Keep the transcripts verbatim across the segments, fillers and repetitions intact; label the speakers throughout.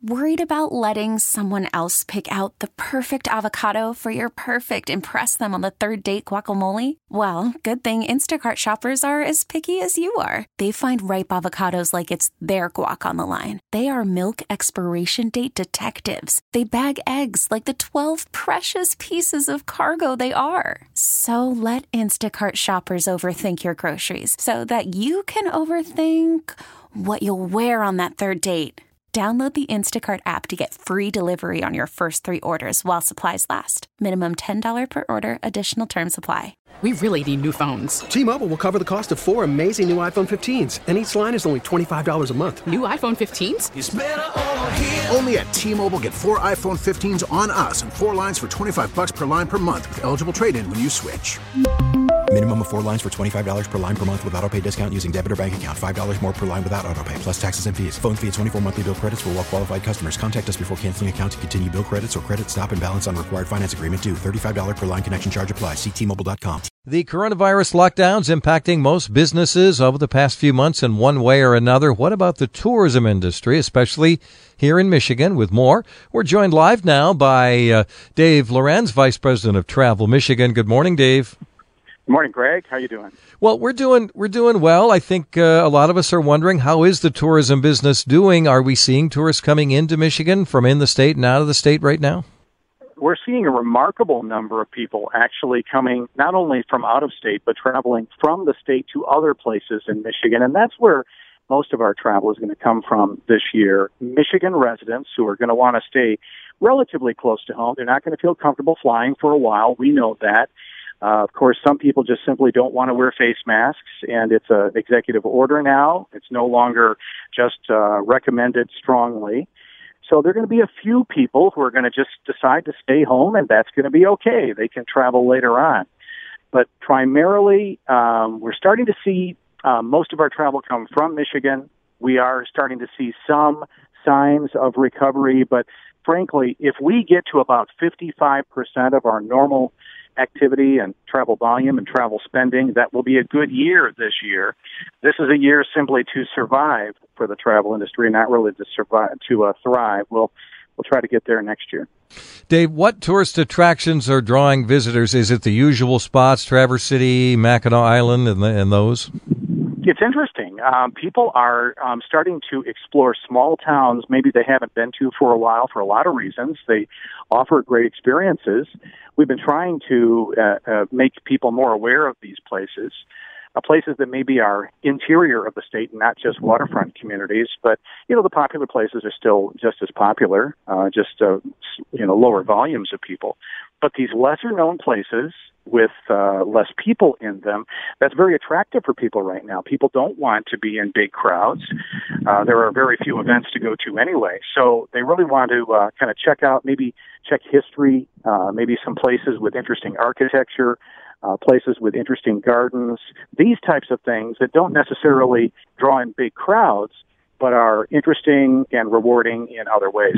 Speaker 1: Worried about letting someone else pick out the perfect avocado for your perfect impress them on the third date guacamole? Well, good thing Instacart shoppers are as picky as you are. They find ripe avocados like it's their guac on the line. They are milk expiration date detectives. They bag eggs like the twelve precious pieces of cargo they are. So let Instacart shoppers overthink your groceries so that you can overthink what you'll wear on that third date. Download the Instacart app to get free delivery on your first three orders while supplies last. Minimum ten dollars per order. Additional terms apply.
Speaker 2: We really need new phones.
Speaker 3: T-Mobile will cover the cost of four amazing new iPhone fifteens, and each line is only twenty-five dollars a month.
Speaker 2: New iPhone fifteens?
Speaker 4: It's better over here.
Speaker 5: Only at T-Mobile, get four iPhone fifteens on us and four lines for twenty-five dollars per line per month with eligible trade-in when you switch.
Speaker 6: Minimum of four lines for twenty-five dollars per line per month with autopay discount using debit or bank account. five dollars more per line without autopay, plus taxes and fees. Phone fee at twenty-four monthly bill credits for well-qualified customers. Contact us before canceling account to continue bill credits or credit stop and balance on required finance agreement due. thirty-five dollars per line connection charge applies. See T Mobile dot com.
Speaker 7: The coronavirus lockdowns impacting most businesses over the past few months in one way or another. What about the tourism industry, especially here in Michigan? With more, we're joined live now by uh, Dave Lorenz, Vice President of Travel Michigan. Good morning, Dave.
Speaker 8: Good morning, Greg. How you doing?
Speaker 7: Well, we're doing we're doing well. I think uh, a lot of us are wondering, how is the tourism business doing? Are we seeing tourists coming into Michigan from in the state and out of the state right now?
Speaker 8: We're seeing a remarkable number of people actually coming not only from out of state, but traveling from the state to other places in Michigan. And that's where most of our travel is going to come from this year. Michigan residents who are going to want to stay relatively close to home. They're not going to feel comfortable flying for a while. We know that. Uh, of course, some people just simply don't want to wear face masks, and it's an executive order now. It's no longer just uh, recommended strongly. So there are going to be a few people who are going to just decide to stay home, and that's going to be okay. They can travel later on. But primarily, um, we're starting to see uh, most of our travel come from Michigan. We are starting to see some signs of recovery, but frankly, if we get to about fifty-five percent of our normal activity and travel volume and travel spending, that will be a good year this year. This is a year simply to survive for the travel industry, not really to survive, to uh, thrive. We'll we'll try to get there next year.
Speaker 7: Dave, what tourist attractions are drawing visitors? Is it the usual spots, Traverse City, Mackinac Island, and, the, and those?
Speaker 8: It's interesting. Um, people are um, starting to explore small towns maybe they haven't been to for a while for a lot of reasons. They offer great experiences. We've been trying to uh, uh, make people more aware of these places, uh, places that maybe are interior of the state and not just waterfront communities. But, you know, the popular places are still just as popular, uh, just, uh, you know, lower volumes of people. But these lesser-known places with uh, less people in them, that's very attractive for people right now. People don't want to be in big crowds. Uh, there are very few events to go to anyway. So they really want to uh, kind of check out, maybe check history, uh, maybe some places with interesting architecture, uh, places with interesting gardens, these types of things that don't necessarily draw in big crowds, but are interesting and rewarding in other ways.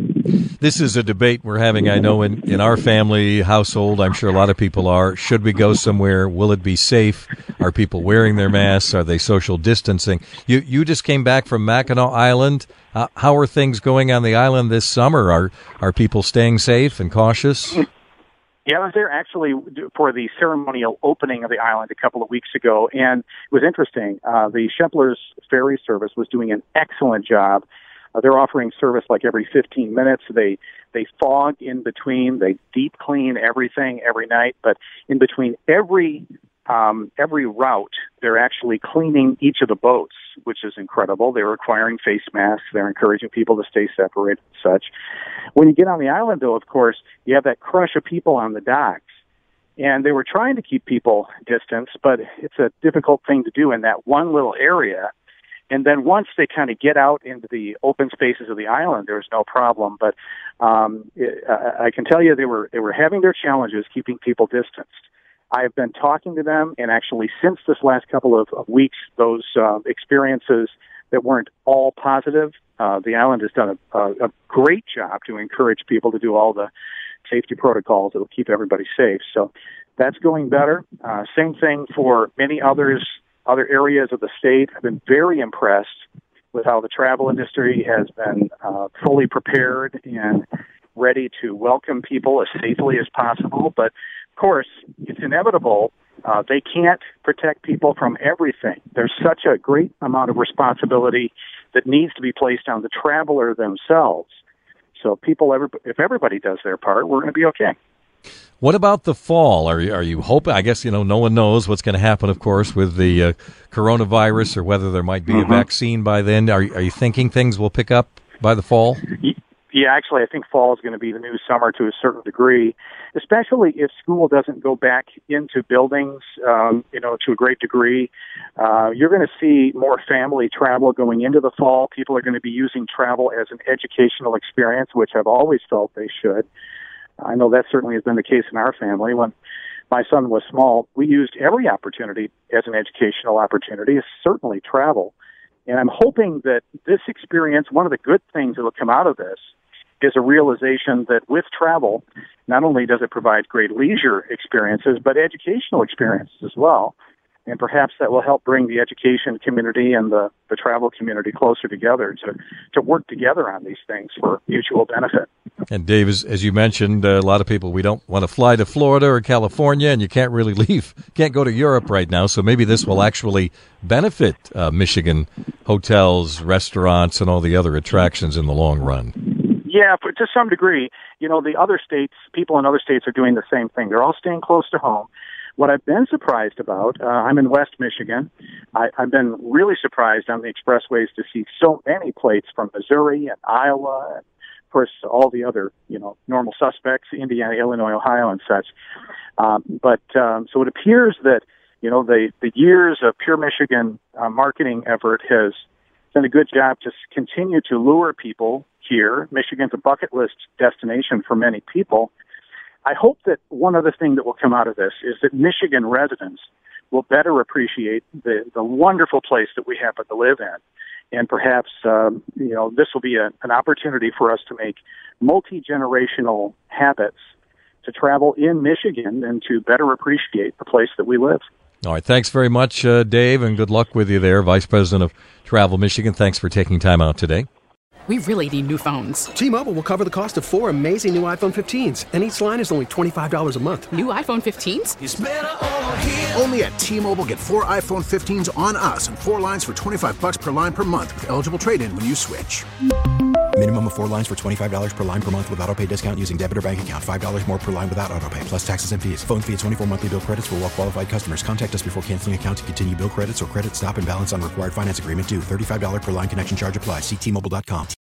Speaker 7: This is a debate we're having, I know, in, in our family household. I'm sure a lot of people are. Should we go somewhere? Will it be safe? Are people wearing their masks? Are they social distancing? You you just came back from Mackinac Island. Uh, how are things going on the island this summer? Are are people staying safe and cautious?
Speaker 8: Yeah, I was there actually for the ceremonial opening of the island a couple of weeks ago, and it was interesting. Uh, the Shempler's Ferry Service was doing an excellent job. Uh, they're offering service like every fifteen minutes. They they fog in between. They deep clean everything every night. But in between every um, every route, they're actually cleaning each of the boats, which is incredible. They're requiring face masks. They're encouraging people to stay separated and such. When you get on the island, though, of course, you have that crush of people on the docks. And they were trying to keep people distanced, but it's a difficult thing to do in that one little area. And then once they kind of get out into the open spaces of the island, there's no problem. But um, it, I, I can tell you they were they were having their challenges keeping people distanced. I have been talking to them, and actually since this last couple of, of weeks, those uh, experiences that weren't all positive, uh, the island has done a, a, a great job to encourage people to do all the safety protocols that will keep everybody safe. So that's going better. Uh, same thing for many others. Other areas of the state. I've been very impressed with how the travel industry has been uh, fully prepared and ready to welcome people as safely as possible. But, of course, it's inevitable. Uh, they can't protect people from everything. There's such a great amount of responsibility that needs to be placed on the traveler themselves. So people, every, if everybody does their part, we're going to be okay.
Speaker 7: What about the fall? Are you, are you hoping? I guess, you know, no one knows what's going to happen, of course, with the uh, coronavirus or whether there might be mm-hmm. a vaccine by then. Are, are you thinking things will pick up by the fall?
Speaker 8: Yeah, actually, I think fall is going to be the new summer to a certain degree, especially if school doesn't go back into buildings, um, you know, to a great degree. Uh, you're going to see more family travel going into the fall. People are going to be using travel as an educational experience, which I've always felt they should. I know that certainly has been the case in our family. When my son was small, we used every opportunity as an educational opportunity, certainly travel. And I'm hoping that this experience, one of the good things that will come out of this, is a realization that with travel, not only does it provide great leisure experiences, but educational experiences as well. And perhaps that will help bring the education community and the, the travel community closer together to, to work together on these things for mutual benefit.
Speaker 7: And Dave, as, as you mentioned, uh, a lot of people, we don't want to fly to Florida or California, and you can't really leave, can't go to Europe right now. So maybe this will actually benefit uh, Michigan hotels, restaurants, and all the other attractions in the long run.
Speaker 8: Yeah, but to some degree. You know, the other states, people in other states are doing the same thing. They're all staying close to home. What I've been surprised about, uh, I'm in West Michigan. I, I've been really surprised on the expressways to see so many plates from Missouri and Iowa, and of course all the other, you know, normal suspects, Indiana, Illinois, Ohio, and such. Um, but um, so it appears that, you know, the the years of Pure Michigan uh, marketing effort has done a good job to continue to lure people here. Michigan's a bucket list destination for many people. I hope that one other thing that will come out of this is that Michigan residents will better appreciate the, the wonderful place that we happen to live in. And perhaps, um, you know, this will be a, an opportunity for us to make multi-generational habits to travel in Michigan and to better appreciate the place that we live.
Speaker 7: All right. Thanks very much, uh, Dave, and good luck with you there, Vice President of Travel Michigan. Thanks for taking time out today.
Speaker 2: We really need new phones.
Speaker 3: T-Mobile will cover the cost of four amazing new iPhone fifteens, and each line is only twenty-five dollars a month.
Speaker 2: New iPhone fifteens?
Speaker 5: It's better over here. Only at T-Mobile, get four iPhone fifteens on us and four lines for twenty-five dollars per line per month with eligible trade-in when you switch.
Speaker 6: Minimum of four lines for twenty-five dollars per line per month with autopay discount using debit or bank account. five dollars more per line without autopay, plus taxes and fees. Phone fee at twenty-four monthly bill credits for well-qualified customers. Contact us before canceling account to continue bill credits or credit stop and balance on required finance agreement due. thirty-five dollars per line connection charge applies. See T Mobile dot com.